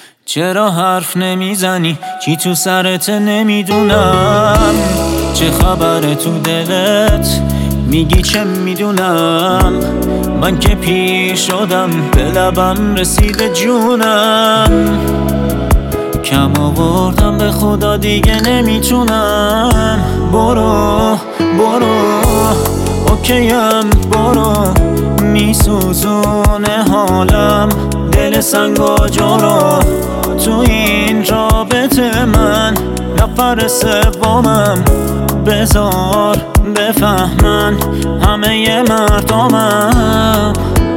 چرا حرف نمیزنی؟ چی تو سرت نمیدونم. چه خبره تو دلت؟ میگی چه میدونم. من که پیر شدم، به لبم رسیده جونم. کم آوردم به خدا دیگه نمیتونم. برو اوکیم، برو. میسوزونه حالم، دل سنگا جارو. تو این رابطه من نفر سومم. بذار بفهمن همه مردمم.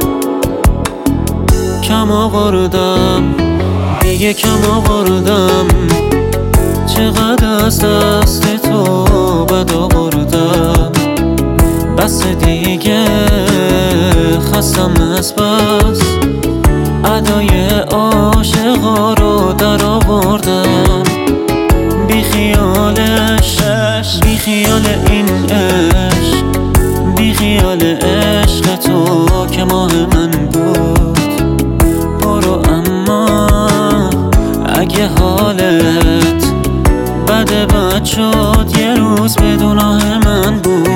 کم آوردم دیگه، کم آوردم. چقدر از دست تو بد آوردم. بس دیگه خستم از بس. ادای عاشقا رو در آوردم. بی خیالش، بی خیال این عشق، بی خیال عشق تو که ماه من بود. برو اما اگه حالت بد شد، یه روز بدون آه من بود.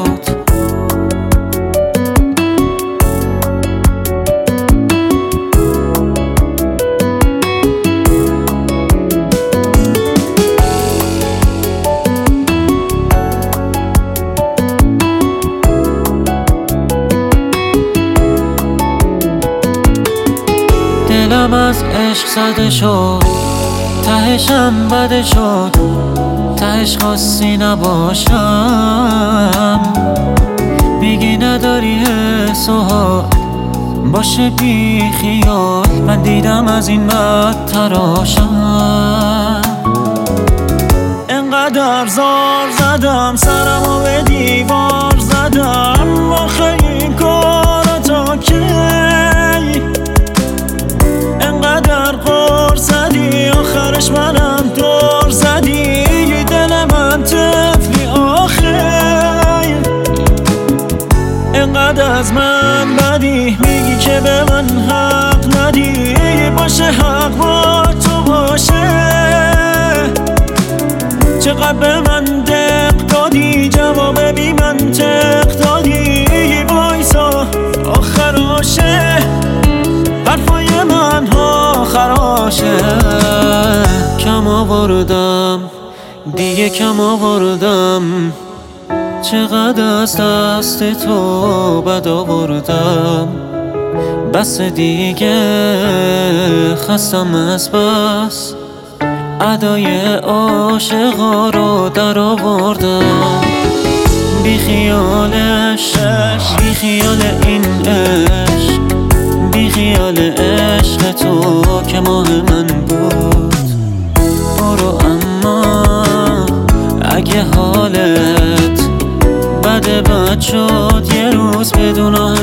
دلم از عشق زده شد، تهشم بده شد. تهش خواستی نباشم. میگی نداری حس و حال، باشه بی خیال. من دیدم از این بد تراشم. انقدر زار زدم، سرمو به دیوار زدم. آخه این کارا تا کی؟ انقدر قر زدی، آخرش منم دور زدی. دل من طفلی آخر. انقدر از من بدی، میگی که به من حق ندی. باشه حق با تو باشه. چقدر به من دق دادی، جواب بی منطق دادی. وایسا آخراشه، حرفای من ها خراشه. کم آوردم دیگه، کم آوردم. چقدر از دست تو بد آوردم. بس دیگه خستم از بس. ادای عاشقا رو در آوردم. بی خیالش، بی خیال این عشق، بی خیال عشق تو که ماه من بود. برو اما اگه حالت بد شد، یه روز بدون